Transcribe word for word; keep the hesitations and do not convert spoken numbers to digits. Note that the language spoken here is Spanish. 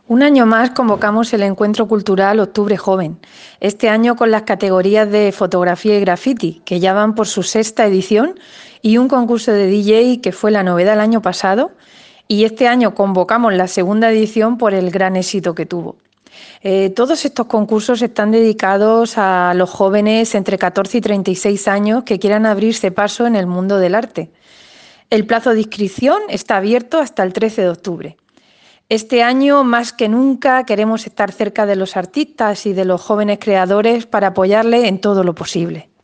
Un año más convocamos el Encuentro Cultural Octubre Joven, este año con las categorías de fotografía y graffiti, que ya van por su sexta edición, y un concurso de D J que fue la novedad el año pasado, y este año convocamos la segunda edición por el gran éxito que tuvo. Eh, todos estos concursos están dedicados a los jóvenes entre catorce y treinta y seis años que quieran abrirse paso en el mundo del arte. El plazo de inscripción está abierto hasta el trece de octubre. Este año, más que nunca, queremos estar cerca de los artistas y de los jóvenes creadores para apoyarles en todo lo posible.